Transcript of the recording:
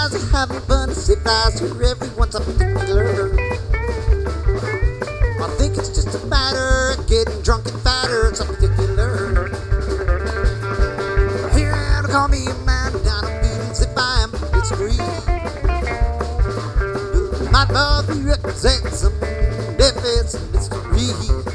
guys are having fun. It's if I swear everyone's a particular. I think it's just a matter of getting drunk and fatter. It's a particular. Here and call me a man down on feelings if I am disagree. Might well be represent some deficit mystery.